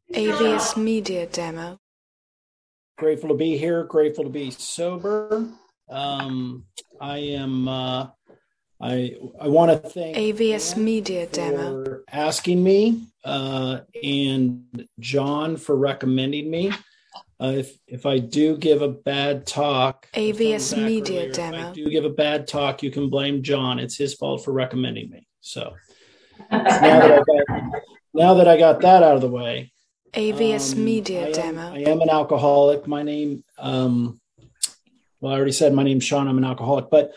AVS Media Demo. Grateful to be here. Grateful to be sober. I am. I want to thank AVS Ann Media for Demo. asking me, and John for recommending me. If I do give a bad talk, AVS Media earlier, Demo. if I do give a bad talk, you can blame John. It's his fault for recommending me. So now that I got that out of the way. AVS Media Demo. I am an alcoholic. My name, well, I already said my name's Sean. I'm an alcoholic, but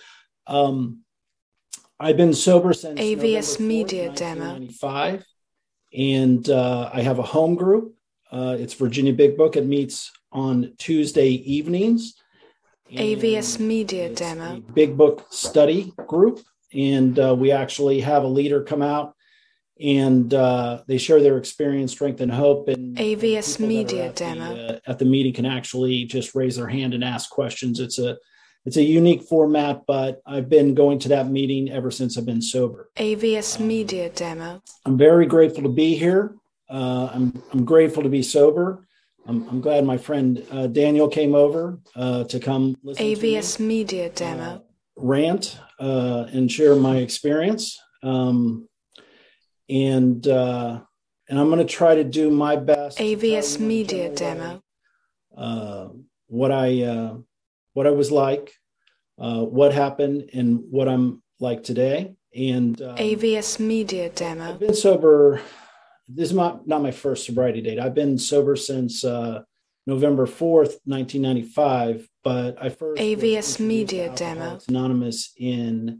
I've been sober since AVS November 4th, Media 1995, and I have a home group. It's Virginia Big Book. It meets on Tuesday evenings. AVS Media Demo. Big Book study group, and we actually have a leader come out. And they share their experience, strength, and hope. And AVS Media Demo at the meeting can actually just raise their hand and ask questions. It's a unique format, but I've been going to that meeting ever since I've been sober. AVS Media Demo. I'm very grateful to be here. I'm grateful to be sober. I'm glad my friend Daniel came over to come listen AVS to me, Media Demo. Rant and share my experience. And I'm going to try to do my best. AVS Media Demo. What I was like, what happened, and what I'm like today. And AVS Media Demo. I've been sober. This is not my first sobriety date. I've been sober since November 4th, 1995. But I first AVS Media Demo. Anonymous in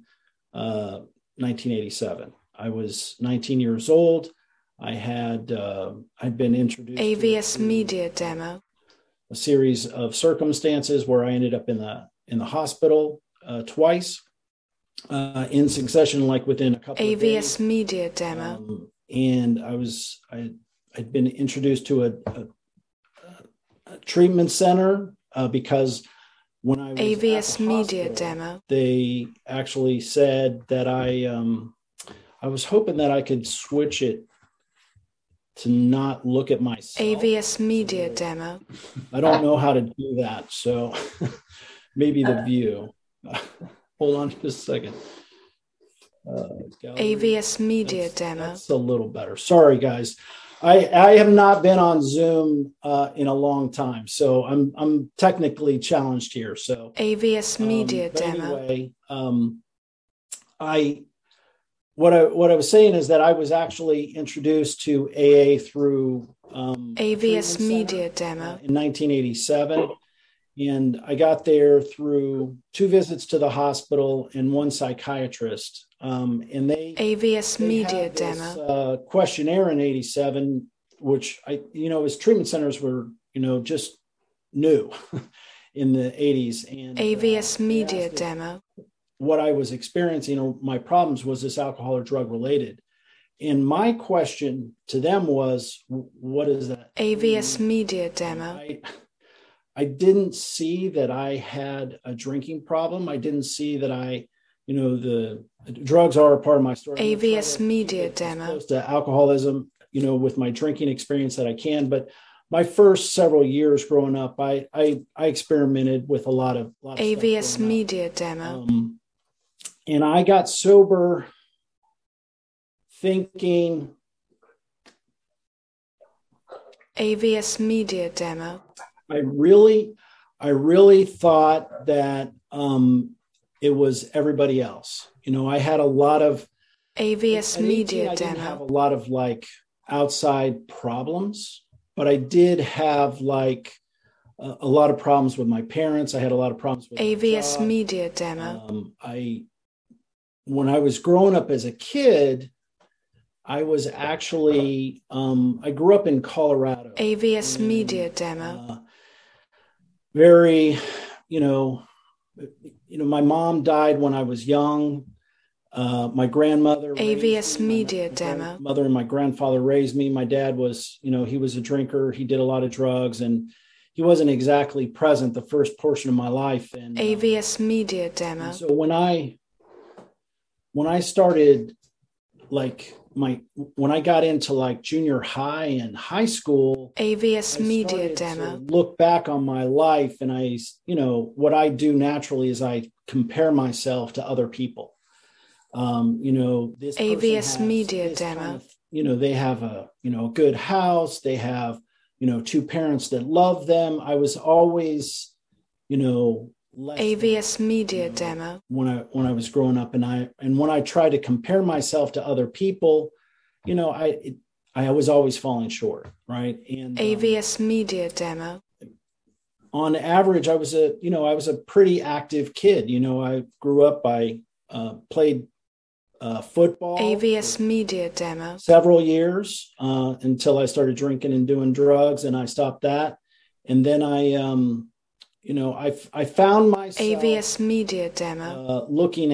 1987. I was 19 years old. I'd been introduced AVS Media Demo. A series of circumstances where I ended up in the hospital twice in succession, like within a couple of days. AVS Media Demo. And I'd been introduced to a treatment center because when I was AVS Media Demo, they actually said that I was hoping that I could switch it to not look at myself. AVS Media Demo. I don't know how to do that, so maybe the view. Hold on just a second. AVS Media Demo. That's a little better. Sorry, guys. I have not been on Zoom in a long time, so I'm technically challenged here. So AVS Media Demo. Anyway, What I was saying is that I was actually introduced to AA through AVS Media Demo in 1987, and I got there through 2 visits to the hospital and 1 psychiatrist. And they AVS Media had this, Demo questionnaire in '87, which as treatment centers were just new in the '80s, and AVS Media Demo. What I was experiencing, my problems was this alcohol or drug related. And my question to them was, what is that? AVS Media Demo. I didn't see that I had a drinking problem. I didn't see that the drugs are a part of my story. AVS Media Demo. Close to alcoholism, with my drinking experience that I can. But my first several years growing up, I experimented with a lot of AVS Media Demo. And I got sober thinking AVS Media Demo. I really thought that it was everybody else. I had a lot of AVS Media Demo. I didn't have a lot of outside problems, but I did have a lot of problems with my parents. I had a lot of problems with AVS Media Demo. When I was growing up as a kid, I was actually, I grew up in Colorado. AVS Media Demo. Very, my mom died when I was young. My grandmother. AVS Media Demo. My mother and my grandfather raised me. My dad was, he was a drinker. He did a lot of drugs, and he wasn't exactly present the first portion of my life. And AVS Media Demo. So when I started when I got into like junior high and high school, AVS I Media started to Demo. look back on my life, and what I do naturally is I compare myself to other people. This person AVS has Media this Demo. kind of, they have a good house. They have, two parents that love them. I was always, less AVS than, Media Demo. when I was growing up, and when I tried to compare myself to other people, I was always falling short, right? And AVS Media Demo. on average, I was a pretty active kid. I grew up. I played football AVS Media Demo. several years until I started drinking and doing drugs, and I stopped that. And then I found myself AVS Media Demo.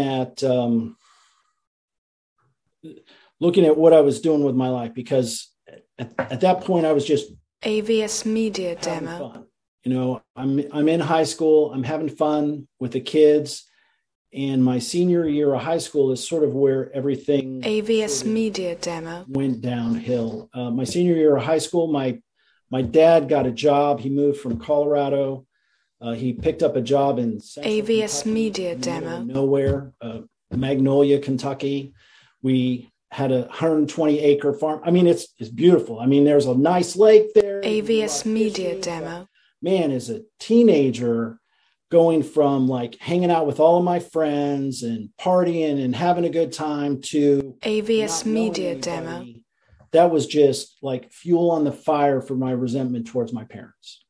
looking at what I was doing with my life, because at that point I was just AVS Media having Demo. fun. I'm in high school. I'm having fun with the kids. And my senior year of high school is sort of where everything AVS Media Demo. went downhill. My senior year of high school, my dad got a job. He moved from Colorado. He picked up a job in Central AVS Kentucky, Media in the middle Demo. of nowhere, Magnolia, Kentucky. We had a 120-acre farm. I mean, it's beautiful. I mean, there's a nice lake there. AVS Media Demo. Man, as a teenager, going from like hanging out with all of my friends and partying and having a good time to AVS not knowing Media anybody, Demo. that was just like fuel on the fire for my resentment towards my parents,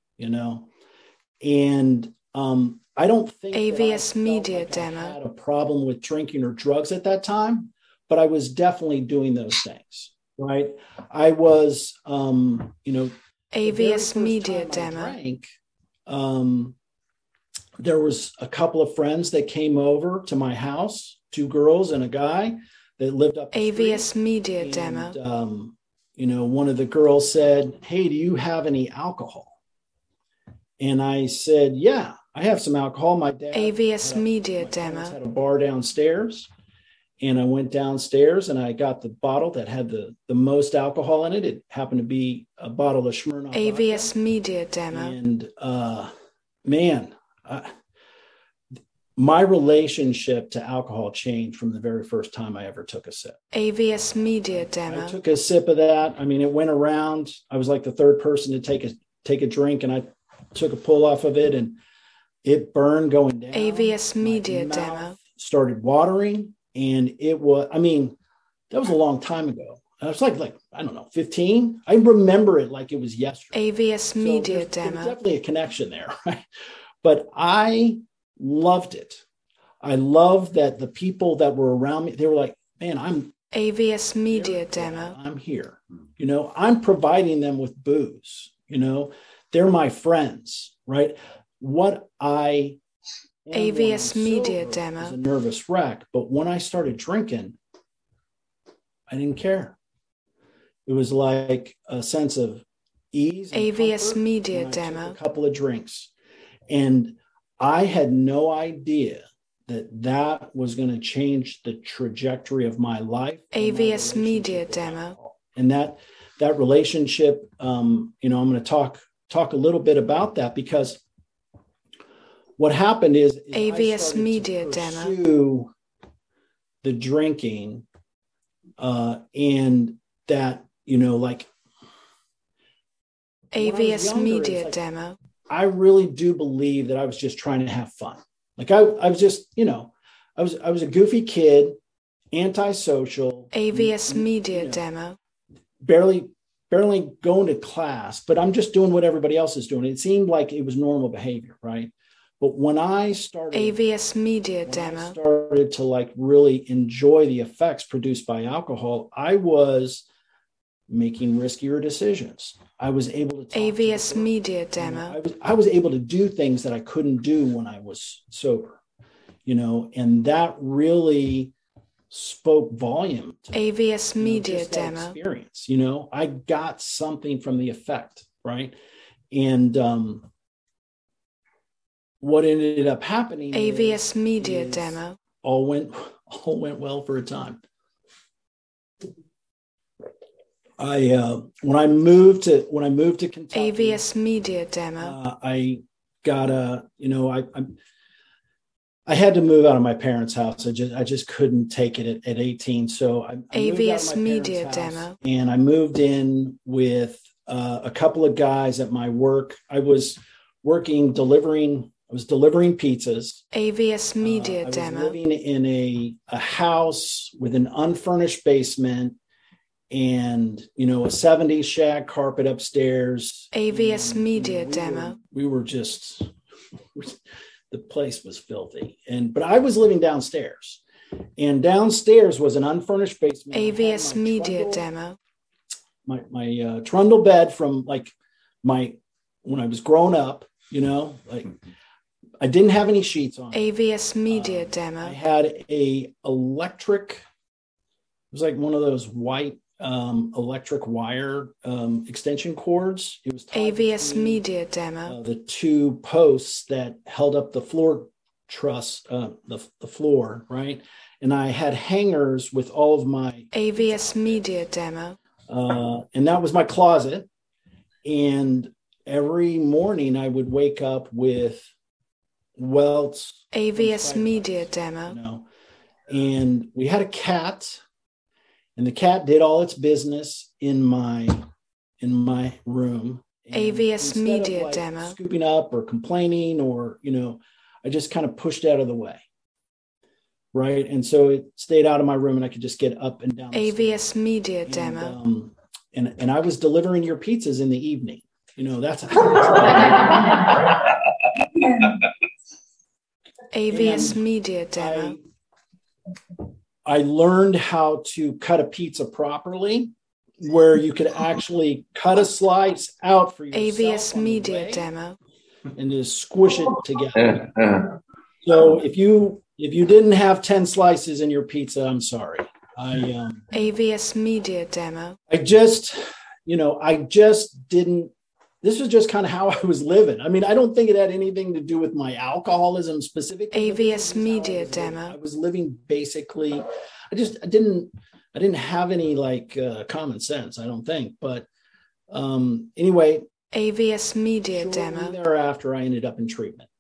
and I don't think AVS that Media like Demo. I had a problem with drinking or drugs at that time, but I was definitely doing those things, right? I was, AVS Media Demo. Drank, there was a couple of friends that came over to my house, 2 girls and a guy that lived up the AVS street. Media And, Demo. one of the girls said, "Hey, do you have any alcohol?" And I said, "Yeah, I have some alcohol." My dad AVS Media my parents Demo. had a bar downstairs. And I went downstairs and I got the bottle that had the most alcohol in it. It happened to be a bottle of Smirnoff AVS vodka. Media Demo. And man, my relationship to alcohol changed from the very first time I ever took a sip. AVS Media I Demo. took a sip of that. I mean, it went around. I was like the third person to take a drink, and I took a pull off of it, and it burned going down. AVS Media My Demo. mouth started watering, and it was, I mean, that was a long time ago. I was like, I don't know, 15. I remember it like it was yesterday. AVS Media There's Demo. definitely a connection there, right? But I loved it. I loved that the people that were around me, they were like, "Man, I'm AVS Media here. Demo. I'm here. I'm providing them with booze. They're my friends, right?" What I am when AVS I'm Media sober Demo. is a nervous wreck. But when I started drinking, I didn't care. It was like a sense of ease. And AVS comfort Media when I took Demo. a couple of drinks. And I had no idea that was going to change the trajectory of my life. AVS Media Demo. And that relationship, I'm going to talk a little bit about that, because what happened is AVS Media to Demo. pursue the drinking, and that, like AVS younger, Media like, Demo. I really do believe that I was just trying to have fun. Like I was just, I was a goofy kid, antisocial. AVS Media Demo. Barely going to class, but I'm just doing what everybody else is doing. It seemed like it was normal behavior, right? But when I started AVS Media when Demo. I started to like really enjoy the effects produced by alcohol, I was making riskier decisions. I was able to AVS Media Demo. I was able to do things that I couldn't do when I was sober, and that really spoke volume to AVS Media just that Demo. experience. I got something from the effect, right? And what ended up happening AVS Media is Demo. all went well for a time. When I moved to Kentucky, AVS Media Demo. I got I had to move out of my parents' house. I just couldn't take it at 18. So I moved out of AVS my Media parents' house, Demo. and I moved in with a couple of guys at my work. I was delivering pizzas. AVS Media I was Demo. living in a house with an unfurnished basement and, a 70s shag carpet upstairs. AVS Media Demo. We were just, the place was filthy. But I was living downstairs, and downstairs was an unfurnished basement. AVS Media Demo. My trundle bed from when I was growing up, I didn't have any sheets on. AVS Media Demo. I had it was like one of those white electric wire extension cords. It was AVS Media Demo. The two posts that held up the floor truss, the floor, right? And I had hangers with all of my AVS Media Demo. And that was my closet. And every morning I would wake up with welts. AVS Media Demo. And we had a cat, and the cat did all its business in my room. And AVS Media Demo. Scooping up or complaining or, I just kind of pushed out of the way. Right. And so it stayed out of my room, and I could just get up and down. AVS Media Demo. And I was delivering your pizzas in the evening. That's AVS Media Demo. I learned how to cut a pizza properly, where you could actually cut a slice out for yourself. AVS Media Demo. And just squish it together. So if you didn't have 10 slices in your pizza, I'm sorry. AVS Media Demo. I just didn't. This was just kind of how I was living. I mean, I don't think it had anything to do with my alcoholism specifically. AVS Media Demo. I was living basically. I didn't have any common sense, I don't think. But anyway. AVS Media Demo. Thereafter, I ended up in treatment.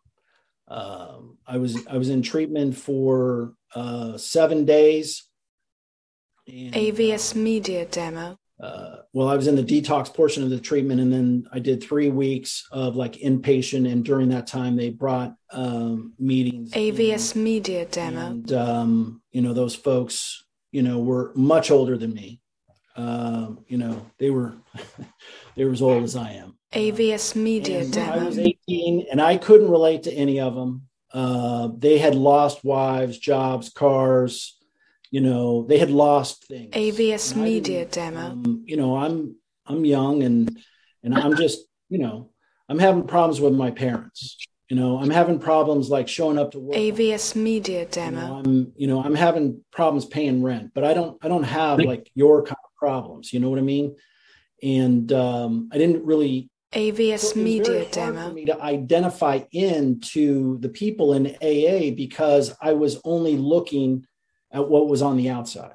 I was in treatment for 7 days. And, AVS Media Demo. I was in the detox portion of the treatment, and then I did 3 weeks of inpatient. And during that time, they brought meetings. AVS Media Demo. And those folks, were much older than me. They were as old as I am. AVS Media Demo. I was 18, and I couldn't relate to any of them. They had lost wives, jobs, cars. They had lost things. AVS Media Demo. I'm young, and I'm just, I'm having problems with my parents. I'm having problems showing up to work. AVS Media Demo. I'm having problems paying rent, but I don't have your kind of problems. You know what I mean? And I didn't really. AVS Media Demo. For me to identify into the people in AA, because I was only looking at what was on the outside.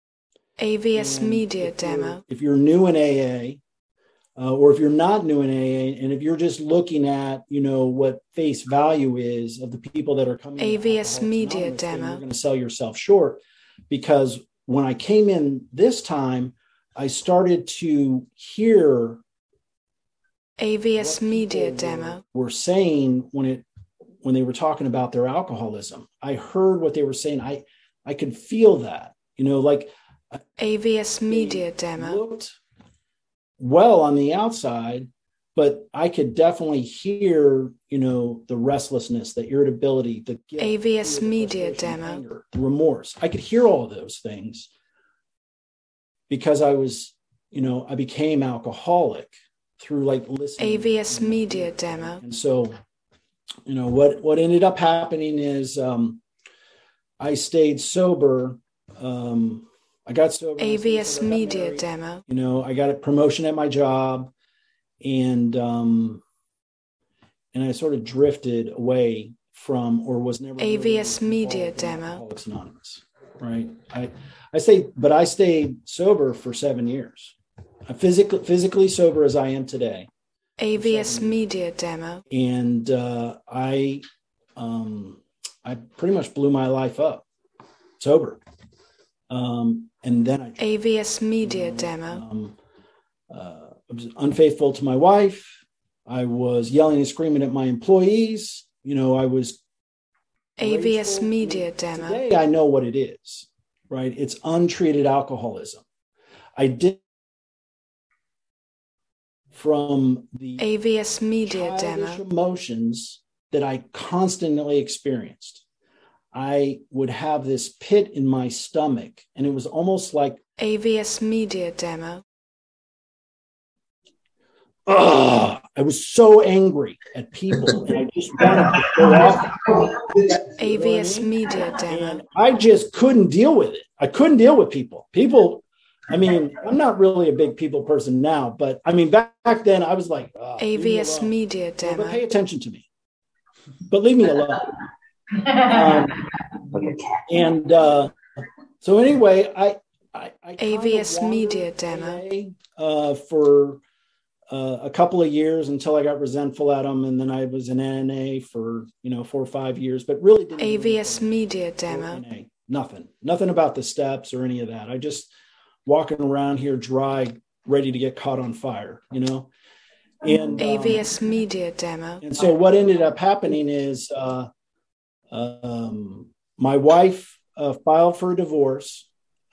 AVS Media Demo. If you're new in AA, or if you're not new in AA, and if you're just looking at, what face value is of the people that are coming. AVS Media Demo. You're going to sell yourself short, because when I came in this time, I started to hear AVS Media Demo. Were saying when they were talking about their alcoholism. I heard what they were saying. I could feel that, AVS Media Demo. Looked well on the outside, but I could definitely hear, the restlessness, the irritability, the guilt, AVS Media Demo. Anger, the remorse. I could hear all of those things because I was, I became alcoholic through listening. AVS Media Demo. And so, what ended up happening is I stayed sober. I got sober. AVS Media Demo. I got a promotion at my job, and I sort of drifted away from, or was never AVS really Media Demo. Alcoholics Anonymous, right? I stayed sober for 7 years. I'm physically sober as I am today. AVS Media Demo. And I pretty much blew my life up sober. And then AVS Media Demo. I was unfaithful to my wife. I was yelling and screaming at my employees. I was AVS Media Demo. Today I know what it is, right? It's untreated alcoholism. I did from the AVS Media Demo emotions that I constantly experienced. I would have this pit in my stomach, and it was almost like AVS Media Demo. I was so angry at people, and I just wanted to go off. AVS Media Demo. And I just couldn't deal with it. I couldn't deal with people. I'm not really a big people person now, but back then I was like, AVS Media Demo. But pay attention to me, but leave me alone. So anyway, I AVS Media Demo for a couple of years until I got resentful at them, and then I was in NA for 4 or 5 years, but really didn't AVS Media Demo. Nothing about the steps or any of that. I just walking around here dry, ready to get caught on fire, And AVS Media Demo. And so what ended up happening is my wife filed for a divorce.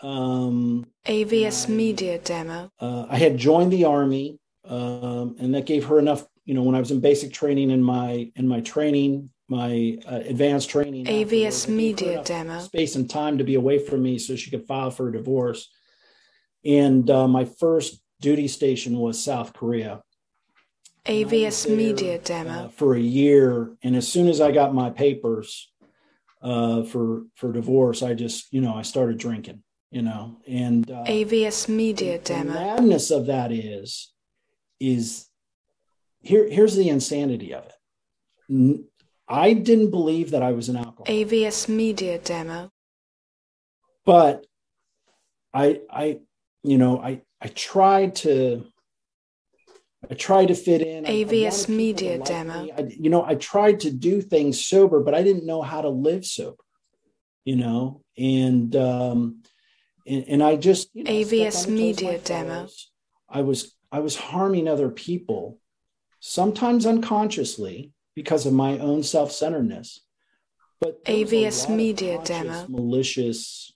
AVS Media Demo. I had joined the Army, and that gave her enough, when I was in basic training and my training, my advanced training. AVS Media Demo. Space and time to be away from me so she could file for a divorce. And my first duty station was South Korea. AVS Media Demo. For a year. And as soon as I got my papers for divorce, I just, I started drinking, and AVS Media Demo. The madness of that is here's the insanity of it. I didn't believe that I was an alcoholic. AVS Media Demo. But I tried to fit in. AVS Media Demo. I tried to do things sober, but I didn't know how to live sober, and I just, AVS Media Demo. I was harming other people, sometimes unconsciously because of my own self-centeredness, but AVS Media Demo. Malicious,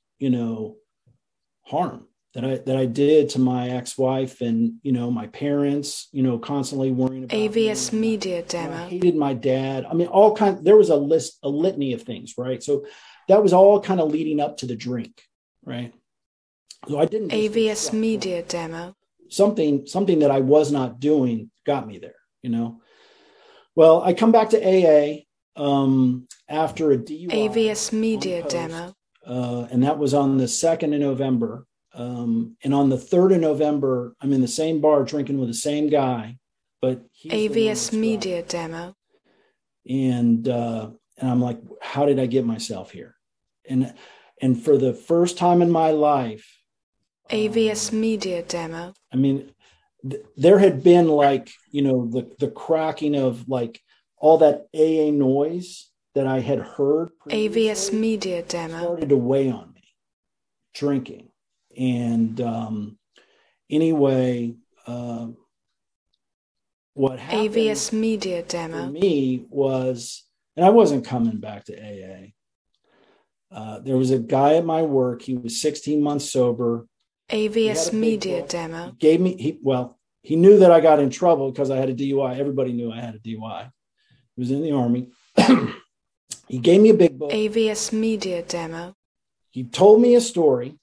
harm that I did to my ex-wife and, my parents, constantly worrying about AVS me. Media Demo. I hated my dad. all kinds, there was a litany of things, right? So that was all kind of leading up to the drink, right? So I didn't. AVS Media Demo. Something that I was not doing got me there, Well, I come back to AA after a DUI. AVS Media Demo. And that was on the 2nd of November. And on the 3rd of November, I'm in the same bar drinking with the same guy, but AVS Media Demo. And I'm like, how did I get myself here? And for the first time in my life, AVS Media Demo. There had been the cracking of all that AA noise that I had heard. AVS Media Demo. Started to weigh on me, drinking. And anyway, what happened AVS Media Demo for me was, and I wasn't coming back to AA. There was a guy at my work. He was 16 months sober. AVS Media Demo. He knew that I got in trouble because I had a DUI. Everybody knew I had a DUI. He was in the Army. He gave me a big book. AVS Media Demo. He told me a story.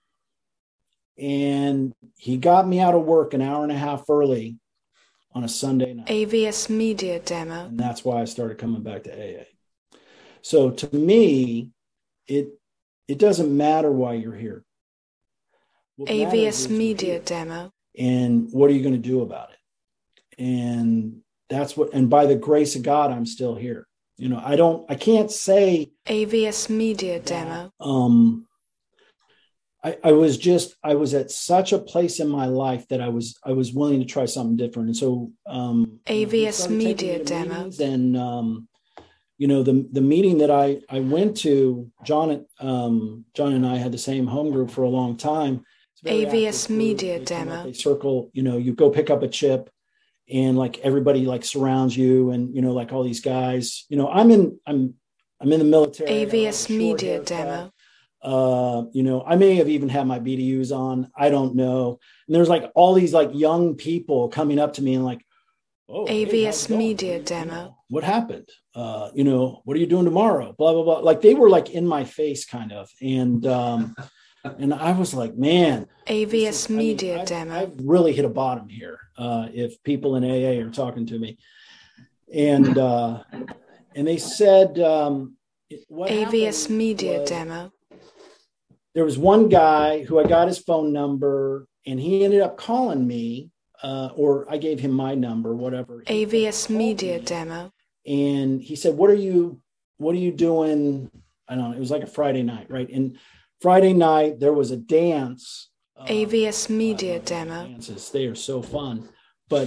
And he got me out of work an hour and a half early on a Sunday night. AVS Media Demo. And that's why I started coming back to AA. So to me, it doesn't matter why you're here. AVS Media Demo. And what are you going to do about it? And and by the grace of God, I'm still here. I can't say AVS Media Demo. I was at such a place in my life that I was willing to try something different. And so, AVS Media Demo. And, the meeting that I went to, John and I had the same home group for a long time. AVS Media Demo. They circle, you go pick up a chip and like everybody like surrounds you and, like all these guys, I'm in the military. AVS Media Demo. I may have even had my BDUs on. I don't know. And there's like all these like young people coming up to me and like, oh, AVS Media Demo. What happened? What are you doing tomorrow? Blah, blah, blah. Like they were like in my face kind of. And I was like, man, AVS Media Demo. I've really hit a bottom here. If people in AA are talking to me and they said, what AVS Media Demo. There was one guy who I got his phone number and he ended up calling me, or I gave him my number, whatever. AVS Media Demo. And he said, what are you doing? I don't know. It was like a Friday night, right? And Friday night there was a dance. AVS Media Demo. Dances. They are so fun. But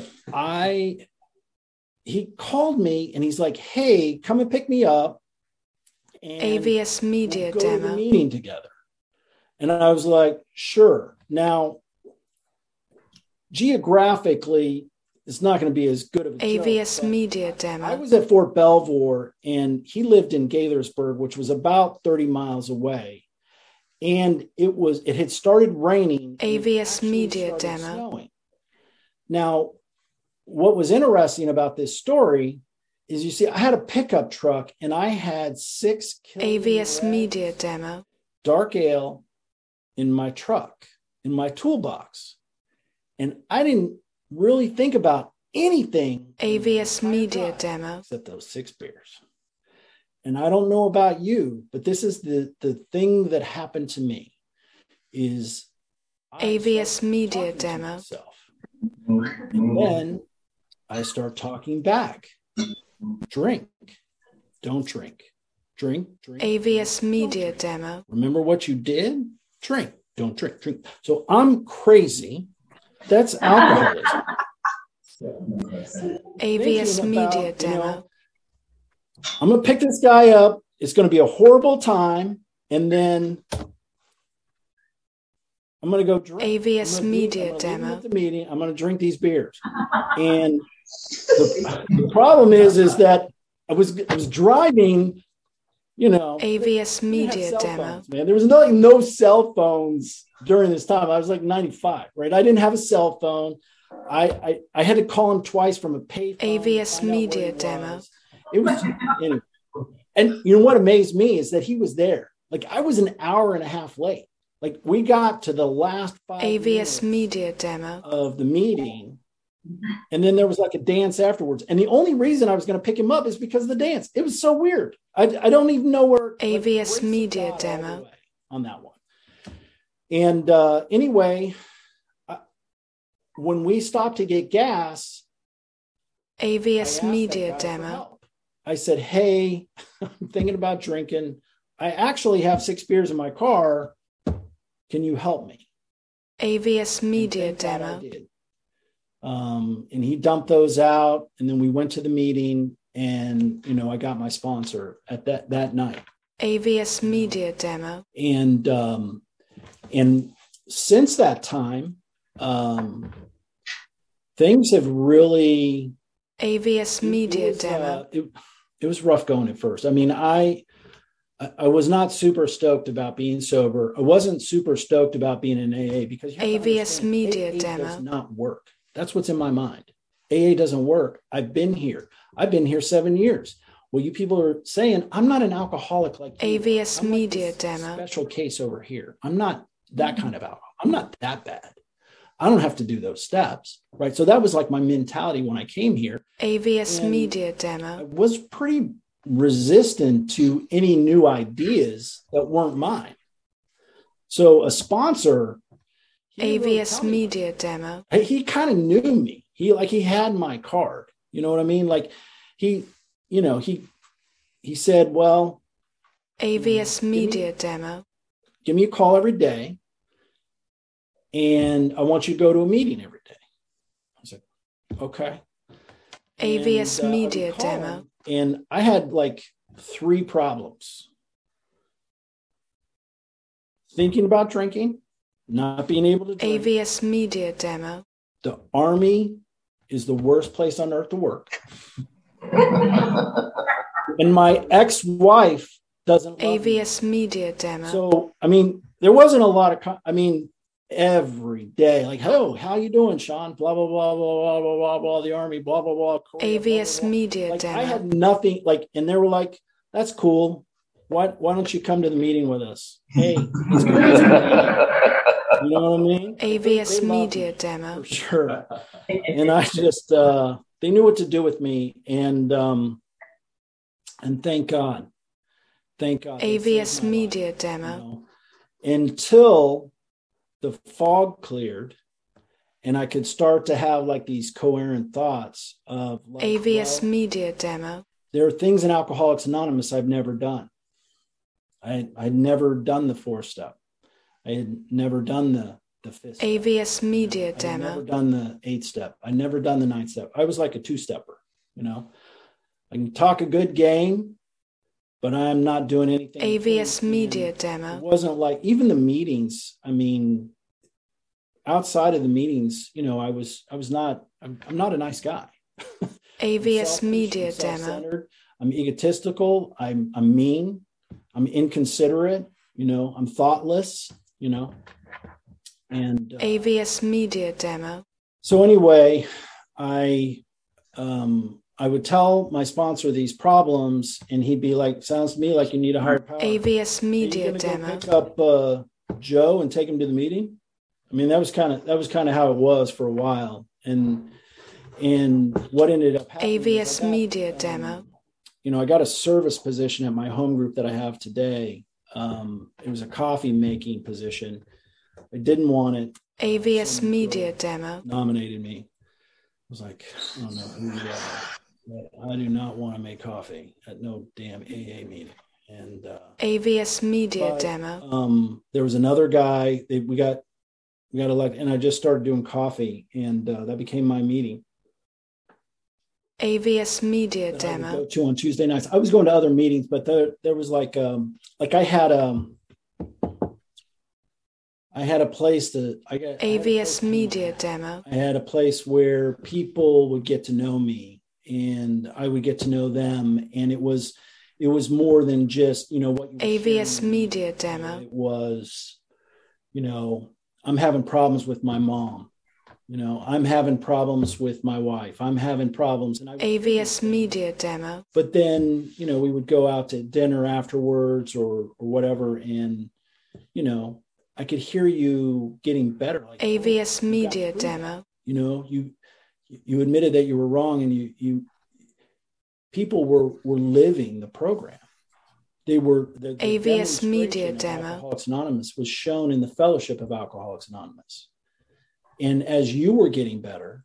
he called me and he's like, hey, come and pick me up. And AVS Media we'll go Demo. to the meeting together. And I was like, sure. Now, geographically, it's not going to be as good of a AVS joke, Media Demo. I was at Fort Belvoir, and he lived in Gaithersburg, which was about 30 miles away. And it had started raining. AVS Media Demo. Snowing. Now, what was interesting about this story is, you see, I had a pickup truck, and I had 6 AVS Media Demo. dark ale in my truck, in my toolbox. And I didn't really think about anything. AVS Media Demo. Except those 6 beers. And I don't know about you, but this is the thing that happened to me is AVS Media Demo. And then I start talking back. Drink. Don't drink. Drink. AVS Media Demo. Remember what you did? Drink. Don't drink. Drink. So I'm crazy. That's alcoholism. AVS Media Demo. I'm going to pick this guy up. It's going to be a horrible time. And then I'm going to go drink. AVS Media Demo. At the meeting, I'm going to drink these beers. And the problem is that I was driving, AVS Media Demo. Man, there was no cell phones during this time. I was like 95, right? I didn't have a cell phone. I had to call him twice from a payphone. AVS Media Demo. It was anyway. And you know what amazed me is that he was there. Like I was an hour and a half late. Like we got to the last 5 AVS Media Demo of the meeting. And then there was like a dance afterwards. And the only reason I was going to pick him up is because of the dance. It was so weird. I don't even know where. AVS Media Demo. On that one. And anyway, when we stopped to get gas, AVS Media Demo. I said, hey, I'm thinking about drinking. I actually have 6 beers in my car. Can you help me? AVS Media Demo. And he dumped those out. And then we went to the meeting and, I got my sponsor at that night. AVS Media Demo. And since that time, things have really... AVS Media Demo. It was rough going at first. I mean, I was not super stoked about being sober. I wasn't super stoked about being in AA because AVS Media AA Demo does not work. That's what's in my mind. AA doesn't work. I've been here 7 years. Well, you people are saying I'm not an alcoholic like you. AVS I'm Media like this Demo. Special case over here. I'm not that kind of alcohol. I'm not that bad. I don't have to do those steps, right? So that was like my mentality when I came here. AVS Media I Demo. was pretty resistant to any new ideas that weren't mine. So a sponsor, AVS Media Demo. he kind of knew me. He had my card. You know what I mean? Like he said, well, AVS Media Demo. give me a call every day. and I want you to go to a meeting every day. I was like, okay. AVS And, Media I would call Demo. him, and I had like 3 problems. Thinking about drinking, not being able to drink. AVS Media Demo. The Army is the worst place on earth to work. And my ex-wife doesn't love me. AVS Media Demo. So, I mean, there wasn't a lot of, every day, like, oh, how you doing, Sean? Blah, blah, blah, blah, blah, blah, blah, blah, the Army, blah, blah, blah. Korea, AVS blah, blah, blah. Media Like, Demo. I had nothing, like, and they were like, that's cool. Why don't you come to the meeting with us? Hey, it's cool. You know what I mean? AVS They love Media me, Demo. for sure. And I just, they knew what to do with me. And thank God. Thank God. they saved AVS my life, Media you Demo. know, until the fog cleared and I could start to have like these coherent thoughts of like, AVS well, Media Demo. there are things in Alcoholics Anonymous I've never done. I'd never done the 4-step. I had never done the 5th step. AVS Media I had never Demo. done the 8-step. I never done the 9-step. I was like a 2-stepper, you know. I can talk a good game, but I'm not doing anything. AVS Media It Demo. wasn't like, even the meetings, I mean, outside of the meetings, you know, I'm not a nice guy. AVS I'm Media selfish, I'm Demo. self-centered, I'm egotistical, I'm mean, I'm inconsiderate, you know, I'm thoughtless, you know. And AVS Media Demo. so anyway, I would tell my sponsor these problems, and he'd be like, "Sounds to me like you need a higher power." AVS Are you Media gonna go Demo. pick up Joe and take him to the meeting? I mean, that was kind of how it was for a while, and what ended up happening. AVS Media Demo. You know, I got a service position at my home group that I have today. It was a coffee making position. I didn't want it. AVS Some Media girl Demo. nominated me. I was like, I don't know who you are, but I do not want to make coffee at no damn AA meeting. And AVS Media but, Demo. there was another guy. We got elected, and I just started doing coffee, and that became my meeting. AVS Media That I would Demo. go to on Tuesday nights. I was going to other meetings, but there was like I had a place to AVS Media Demo. I had a place where people would get to know me and I would get to know them. And it was more than just, you know, what you were AVS sharing. Media Demo. It was, you know, I'm having problems with my mom. You know, I'm having problems with my wife. I'm having problems. And AVS Media Demo. But then, you know, we would go out to dinner afterwards or whatever. And, you know, I could hear you getting better. Like, AVS Media Demo. You know, you admitted that you were wrong, and you people were living the program. They were the AVS Media demonstration of Demo. Alcoholics Anonymous was shown in the fellowship of Alcoholics Anonymous. And as you were getting better,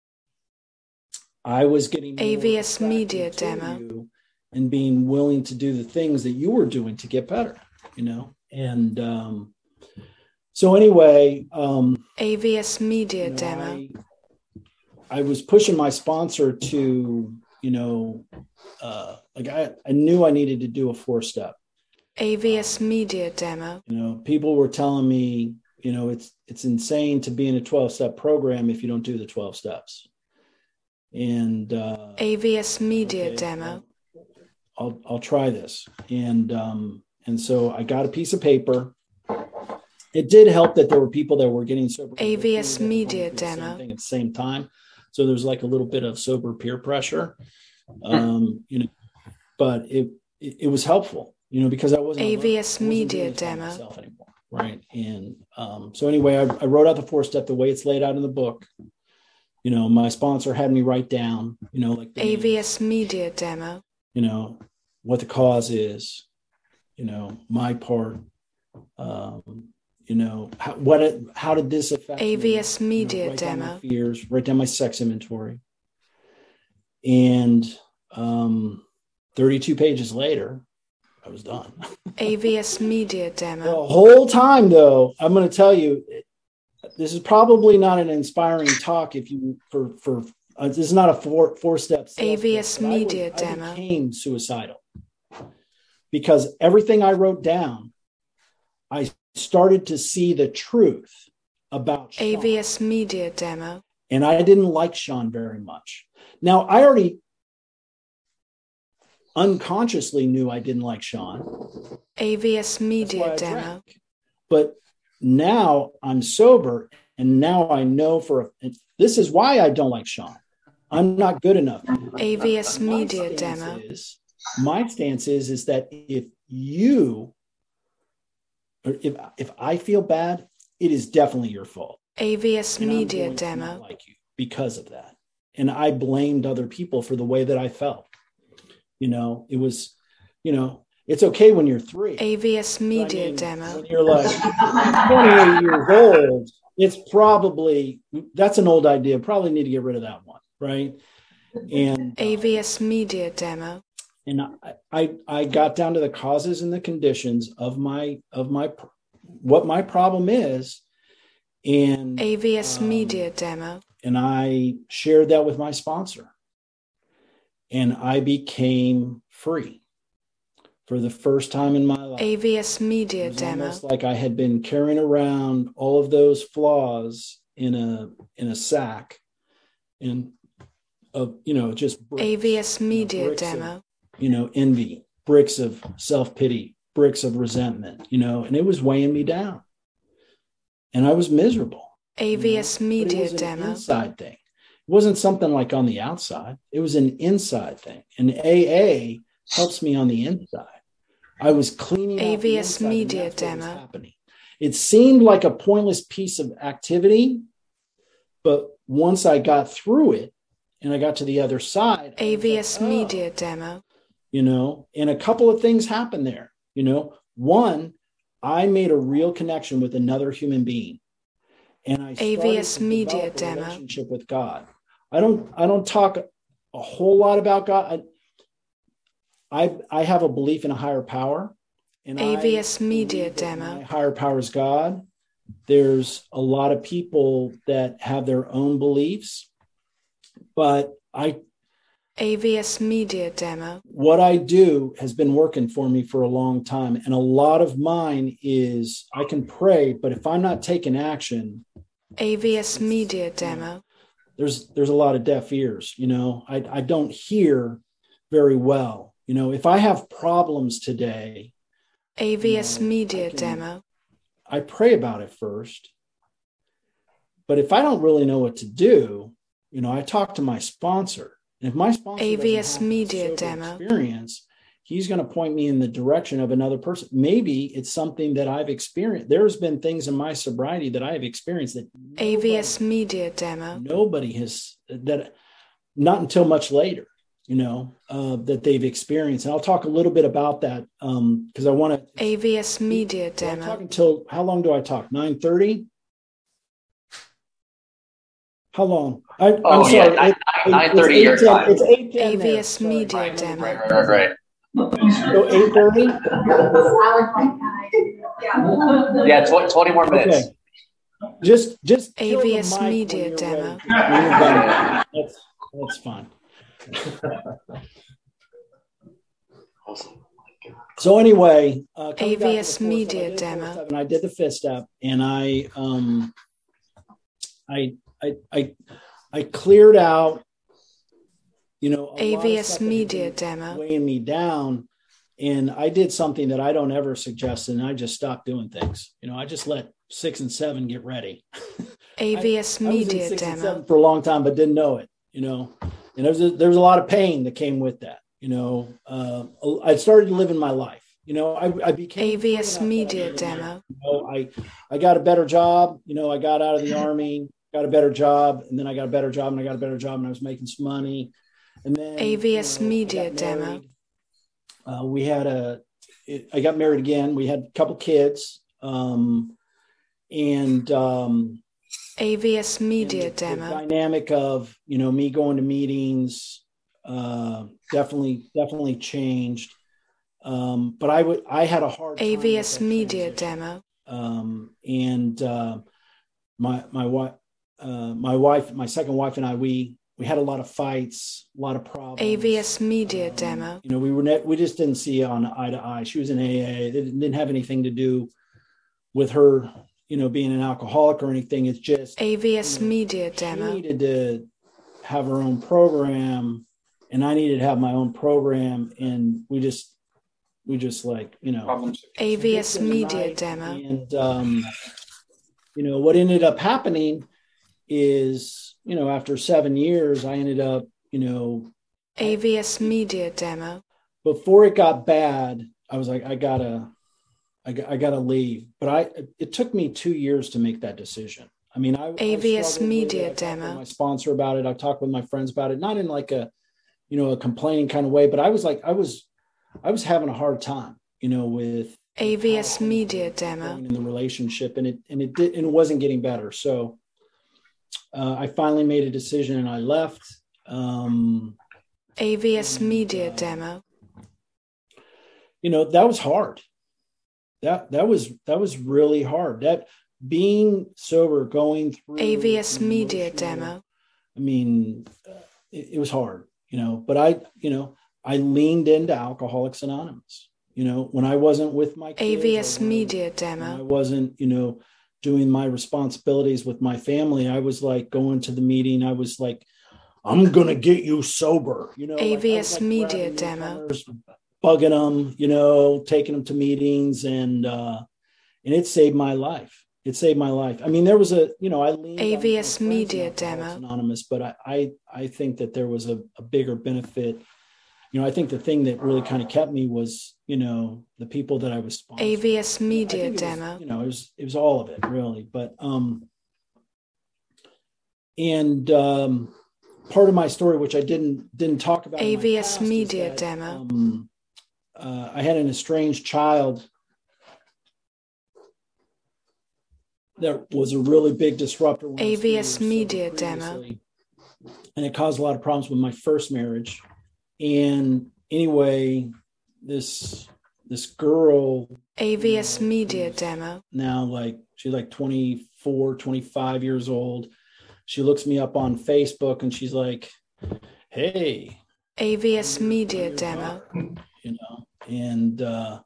I was getting more AVS Media attracted to Demo. you and being willing to do the things that you were doing to get better, you know. And so anyway, AVS Media you know, Demo. I was pushing my sponsor to, you know, like I knew I needed to do a 4-step. AVS Media Demo. You know, people were telling me, you know, it's insane to be in a 12-step program if you don't do the 12 steps. And AVS Media okay, Demo. I'll try this. And so I got a piece of paper. It did help that there were people that were getting sober. AVS Media Demo. At the same time. So there's like a little bit of sober peer pressure. You know, but it was helpful, you know, because I wasn't AVS alone. Media I wasn't doing this by Demo. myself anymore, right? And so anyway, I wrote out the 4-step the way it's laid out in the book. You know, my sponsor had me write down, you know, like AVS Media Demo. you know, what the cause is, you know, my part, you know, how did this affect AVS me? Media You know, write down my Demo. fears, write down my sex inventory. And 32 pages later, I was done. AVS Media Demo. The whole time, though, I'm going to tell you, this is probably not an inspiring talk if you for this is not a four-step AVS Media Demo. I became suicidal because everything I wrote down, I started to see the truth about Sean. AVS Media Demo. And I didn't like Sean very much. Now, I already unconsciously knew I didn't like Sean. AVS Media Demo. But now I'm sober, and now I know this is why I don't like Sean. I'm not good enough. AVS Media Demo. My stance is that if I feel bad, it is definitely your fault. AVS Media Demo. Like you because of that. And I blamed other people for the way that I felt. It was, it's okay when you're 3. AVS Media Demo. When you're like 28 years old, that's an old idea. Probably need to get rid of that one, right? And AVS Media Demo. And I got down to the causes and the conditions of what my problem is. And AVS Media Demo. And I shared that with my sponsor. And I became free for the first time in my life. AVS Media Demo. Almost like I had been carrying around all of those flaws in a sack, and just bricks, AVS Media Demo. Envy, bricks of self-pity, bricks of resentment, and it was weighing me down. And I was miserable. AVS Media Demo. It was an inside thing. It wasn't something like on the outside. It was an inside thing. And AA helps me on the inside. I was cleaning AVS Media Demo. It seemed like a pointless piece of activity, but once I got through it and I got to the other side, AVS Media Demo. And a couple of things happened there. One, I made a real connection with another human being. And I AVS Media Demo. Relationship with God. I don't talk a whole lot about God. I have a belief in a higher power. And AVS Media Demo. My higher power is God. There's a lot of people that have their own beliefs, but AVS Media Demo. What I do has been working for me for a long time. And a lot of mine is I can pray, but if I'm not taking action. AVS Media Demo. There's a lot of deaf ears. I don't hear very well. If I have problems today. AVS Media Demo. I pray about it first. But if I don't really know what to do, I talk to my sponsor. And if my sponsor AVS Media Demo experience, he's going to point me in the direction of another person. Maybe it's something that I've experienced. There's been things in my sobriety that I have experienced that AVS Media Demo. Nobody has that, not until much later, that they've experienced. And I'll talk a little bit about that because I want to. AVS Media Demo. Talk until how long do I talk? 9:30. How long? I'm sorry. Yeah, 9:30 your time. It's 8:10. AVS Media Demo. Right. So 8:30? Yeah, 20 more minutes. Okay. Just AVS Media Demo. That's fine. Awesome. So anyway, AVS Media Demo. And I did the fifth step, and I cleared out, AVS Media Demo weighing me down, and I did something that I don't ever suggest, and I just stopped doing things. I just let 6 and 7 get ready. AVS Media Demo for a long time, but didn't know it. And there's a lot of pain that came with that. I started living my life. I became AVS Media Demo. I got a better job. I got out of the Army, got a better job, and then I got a better job, and I got a better job, and I was making some money. And then AVS Media Demo. I got married again. We had a couple kids, and AVS Media the Demo. dynamic of me going to meetings definitely changed. But I had a hard time AVS Media Demo. And my second wife and I, we had a lot of fights, a lot of problems. AVS Media Demo. You know, we just didn't see eye to eye. She was in AA. It didn't have anything to do with her, you know, being an alcoholic or anything. It's just AVS Media Demo. She needed to have her own program, and I needed to have my own program, and we just like, you know, AVS Media Demo. And you know, what ended up happening is, you know, after 7 years, I ended up, you know, AVS Media Demo. Before it got bad, I was like, I gotta leave. But it took me 2 years to make that decision. I mean, AVS Media Demo. I talked with my sponsor about it. I talked with my friends about it, not in like a, you know, a complaining kind of way, but I was having a hard time, you know, with AVS Media Demo in the relationship, and it wasn't getting better. So I finally made a decision and I left. AVS Media Demo. You know, that was hard. That was really hard. That being sober, going through AVS Media Demo. I mean, it was hard, you know, but I leaned into Alcoholics Anonymous. You know, when I wasn't with my kids, AVS Media Demo. I wasn't, you know, doing my responsibilities with my family. I was like going to the meeting. I was like, I'm going to get you sober, you know. AVS Media Demo. Bugging them, you know, taking them to meetings, and it saved my life. It saved my life. I mean, there was I leaned AVS Media Demo. Anonymous, but I think that there was a bigger benefit. You know, I think the thing that really kind of kept me was, you know, the people that I was sponsoring. AVS Media Demo. You know, it was all of it really. But part of my story, which I didn't talk about, AVS Media Demo. I had an estranged child that was a really big disruptor. AVS Media Demo. And it caused a lot of problems with my first marriage. And anyway, this girl, AVS Media Demo. Now, like, she's like 24, 25 years old. She looks me up on Facebook and she's like, hey. AVS Media Demo. You know, and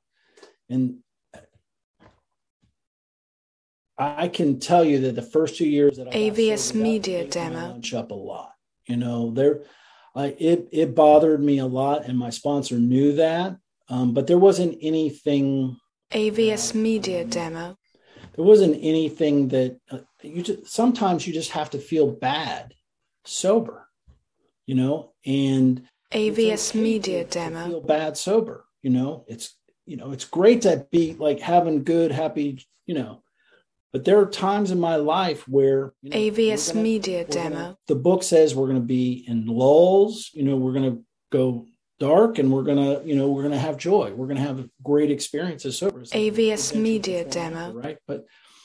I can tell you that the first 2 years that I AVS Media Demo lunch up a lot. You know, it bothered me a lot, and my sponsor knew that. But there wasn't anything. AVS Media Demo. There wasn't anything that sometimes you just have to feel bad sober, you know, and AVS Media Demo. Feel bad sober, you know. It's great to be like having good, happy, you know. But there are times in my life where, you know, AVS Media Demo. The book says we're going to be in lulls, you know, we're going to go dark, and we're going to have joy. We're going to have great experiences sober. AVS Media Demo. Right. But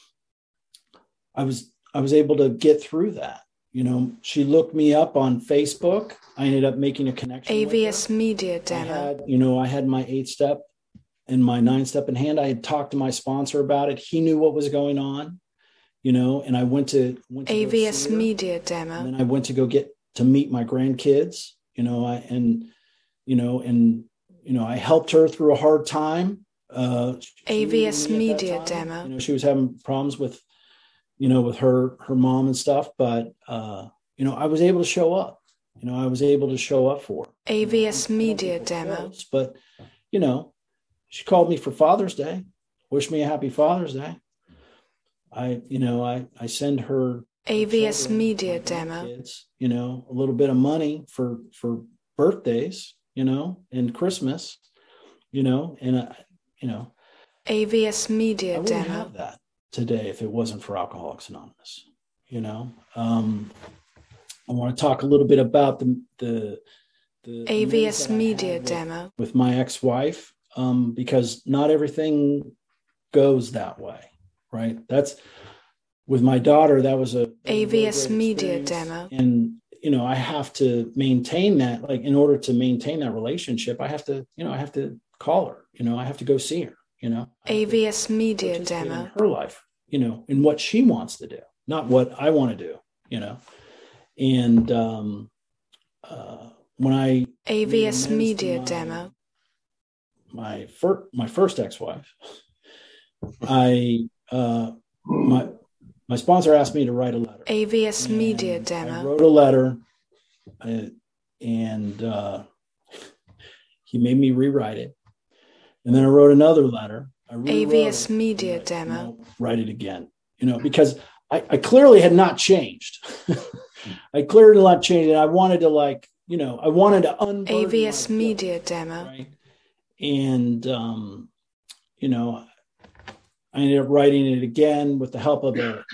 I was able to get through that. You know, she looked me up on Facebook. I ended up making a connection. AVS Media Demo. I had my 8-step and my 9-step in hand. I had talked to my sponsor about it. He knew what was going on, you know, and I went to AVS Media Demo. And then I went to go get to meet my grandkids, you know, I helped her through a hard time. AVS Media Demo. You know, she was having problems with her mom and stuff, but you know, I was able to show up. You know, I was able to show up for her. AVS Media Demo. But, you know, she called me for Father's Day, wished me a happy Father's Day. I send her AVS Media Demo. Kids, you know, a little bit of money for birthdays, you know, and Christmas, you know, and AVS Media I wouldn't Demo. have that today if it wasn't for Alcoholics Anonymous. You know, I want to talk a little bit about the AVS Media Demo with my ex-wife, because not everything goes that way, right? That's with my daughter. That was a AVS Media Demo, and you know, I have to maintain that. Like, in order to maintain that relationship, I have to call her. You know, I have to go see her. You know, AVS Media Demo, in her life. You know, in what she wants to do. not what I want to do, And when I AVS Media Demo. My first ex-wife, my sponsor asked me to write a letter. AVS Media Demo. I wrote a letter, and he made me rewrite it. And then I wrote another letter. AVS Media Demo. Write it again, because I clearly had not changed. I clearly had not changed, and I wanted to I wanted to unburden AVS Media Demo. Right? And I ended up writing it again with the help of an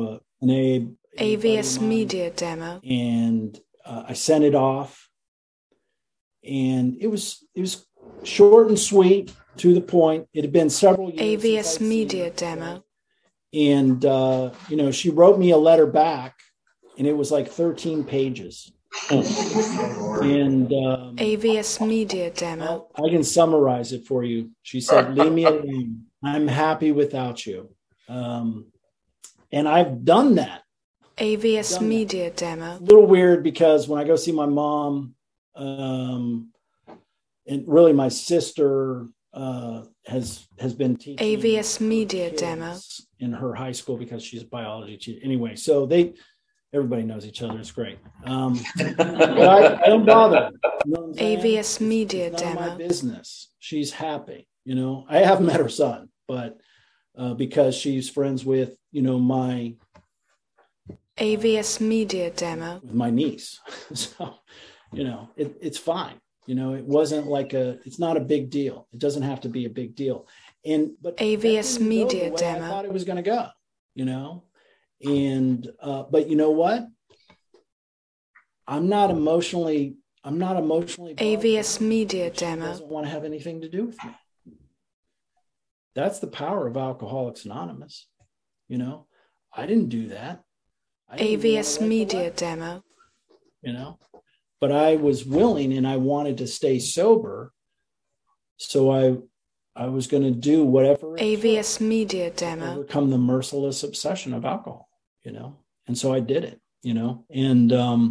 AVS Media Demo. And I sent it off, and it was short and sweet, to the point. It had been several years. AVS Media Demo. And she wrote me a letter back, and it was like 13 pages. And AVS Media Demo. I can summarize it for you. She said, "Leave me alone. I'm happy without you." And I've done that. AVS Media Demo. A little weird, because when I go see my mom, and really my sister has been teaching AVS Media Demo in her high school, because she's a biology teacher. Anyway, so everybody knows each other. It's great. But I don't bother. AVS Media it's Demo. Not my business. She's happy. I haven't met her son, but because she's friends with my AVS Media Demo. with my niece, so it's fine. It wasn't it's not a big deal. It doesn't have to be a big deal. But AVS Media the way Demo. I thought it was going to go. And but you know what? I'm not emotionally AVS Media Demo. Doesn't want to have anything to do with me. That's the power of Alcoholics Anonymous. I didn't do that. AVS Media Demo. But I was willing, and I wanted to stay sober. So I was going to do whatever AVS Media Demo. Overcome the merciless obsession of alcohol, and so I did it, and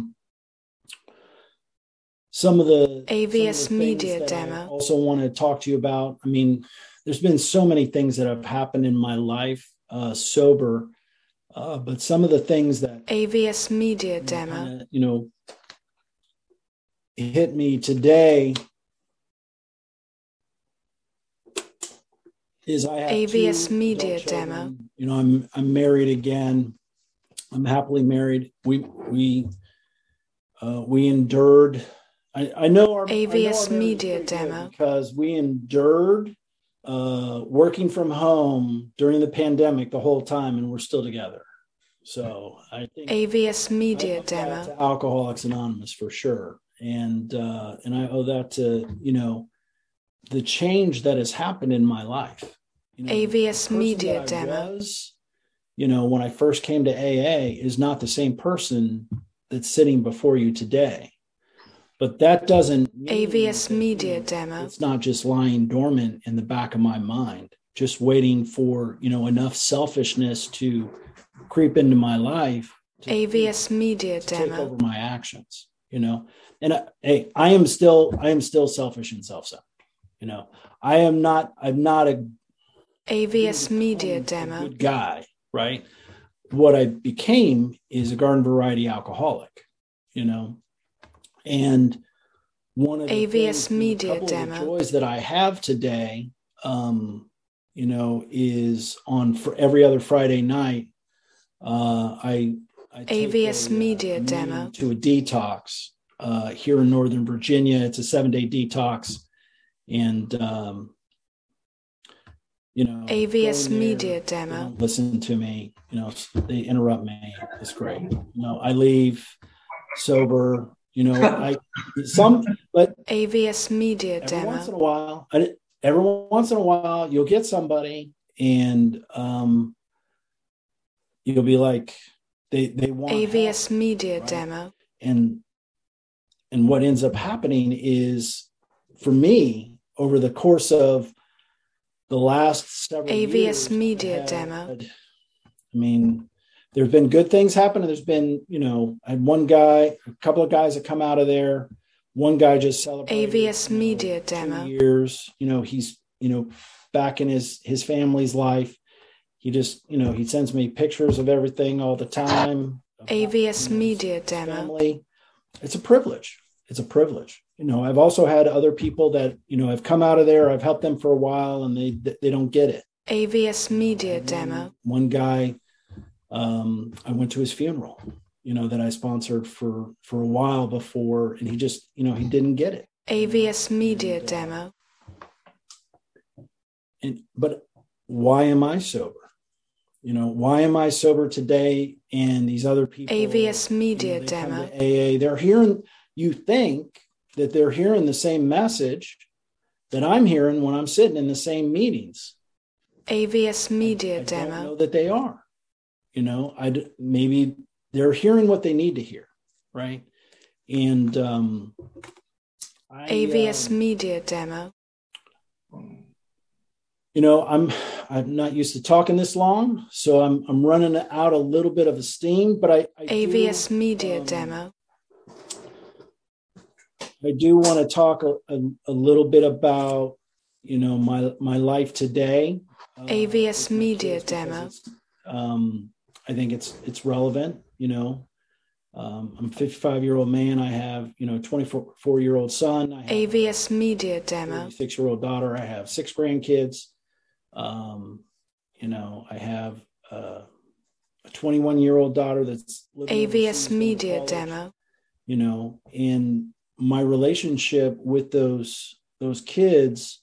some of the AVS Media Demo. I also want to talk to you about. I mean, there's been so many things that have happened in my life sober, but some of the things that AVS Media Demo. Hit me today is I have AVS two Media adult children. Demo. I'm married again. I'm happily married. We endured. I know our AVS Media Demo, because we endured working from home during the pandemic the whole time, and we're still together. So I think AVS Media I owe that Demo. to Alcoholics Anonymous for sure, and I owe that to the change that has happened in my life. AVS Media that Demo. Was, when I first came to AA is not the same person that's sitting before you today. But that doesn't mean AVS Media Demo. It's not just lying dormant in the back of my mind, just waiting for, enough selfishness to creep into my life. AVS Media to Demo. take over my actions, And I am still selfish and self-centered. I'm not a AVS Media Demo. good guy, right? What I became is a garden variety alcoholic, and one of the AVS Media couple Demo. of the joys that I have today, is for every other Friday night, I take AVS Media a Demo. to a detox here in Northern Virginia. It's a 7-day detox, and AVS Media they Demo. don't listen to me. They interrupt me. It's great. I leave sober. But AVS Media every Demo. once in a while, you'll get somebody, and you'll be like, they want AVS help, Media right? Demo. And what ends up happening is, for me, over the course of the last several AVS years, Media I had, Demo. there's been good things happen. And there's been, I had a couple of guys that come out of there. One guy just celebrated AVS Media Demo. 2 years. He's, back in his family's life. He just, he sends me pictures of everything all the time. AVS Media Demo. Family. It's a privilege. It's a privilege. I've also had other people that, have come out of there. I've helped them for a while and they don't get it. AVS Media Demo. One guy, I went to his funeral, that I sponsored for a while before, and he just, he didn't get it. AVS Media Demo. But why am I sober? Why am I sober today? And these other people, AVS Media Demo. AA, they're hearing, you think that they're hearing the same message that I'm hearing when I'm sitting in the same meetings. AVS Media I Demo. don't know that they are. Maybe they're hearing what they need to hear, right? And AVS Media Demo. I'm not used to talking this long, so I'm running out a little bit of steam. But I AVS Media Demo. I do want to talk a little bit about my life today. AVS Media Demo. I think it's relevant. I'm a 55-year-old man. I have, a 24-year-old son. I have AVS Media Demo. A 36-year-old daughter. I have 6 grandkids. I have a 21-year-old daughter that's living AVS Media college, Demo. And my relationship with those kids.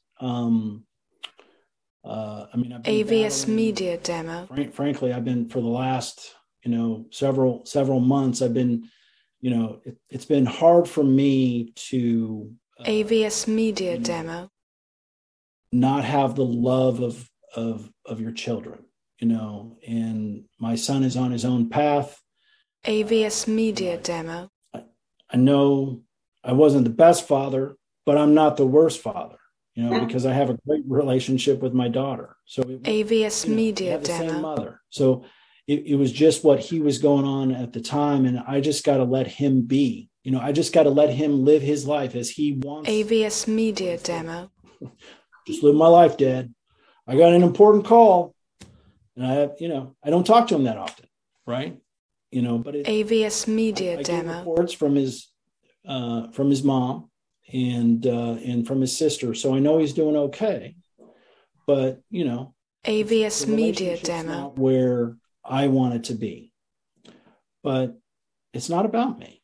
I've been AVS Media Demo. Frankly, I've been for the last, several months. I've been, it's been hard for me to AVS Media Demo. Not have the love of your children, and my son is on his own path. AVS Media Demo. I know I wasn't the best father, but I'm not the worst father, because I have a great relationship with my daughter. So AVS Media the Demo. same mother. So it was just what he was going on at the time. And I just got to let him be, I just got to let him live his life as he wants. AVS Media Demo. Just live my life, Dad. I got an important call, and I don't talk to him that often, right? But AVS Media I Demo. get reports from his mom and from his sister, so I know he's doing okay. But AVS the Media relationship's Demo. not where I want it to be, but it's not about me.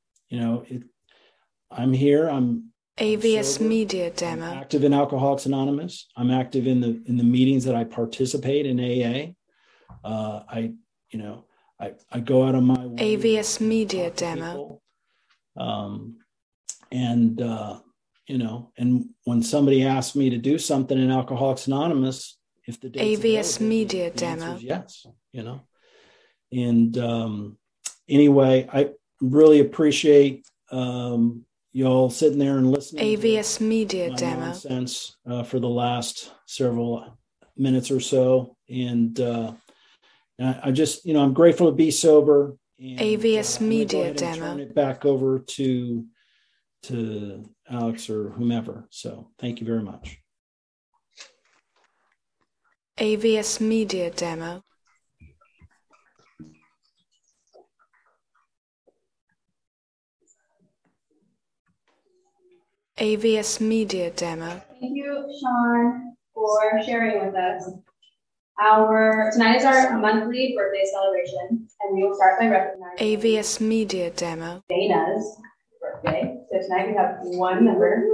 I'm here. I'm AVS sober. Media I'm Demo. active in Alcoholics Anonymous. I'm active in the meetings that I participate in AA. I go out of my way. AVS Media to talk to Demo. people. And when somebody asks me to do something in Alcoholics Anonymous, if the date's AVS available, Media the answer Demo. is yes, And anyway, I really appreciate you all sitting there and listening. AVS Media my Demo. nonsense for the last several minutes or so, and I just, I'm grateful to be sober. And, AVS I'm gonna Media go ahead and Demo. turn it back over to Alex or whomever. So thank you very much. AVS Media Demo. AVS Media Demo. Thank you, Sean, for sharing with us. Tonight is our monthly birthday celebration, and we will start by recognizing AVS Media Demo. Dana's birthday. So tonight we have one member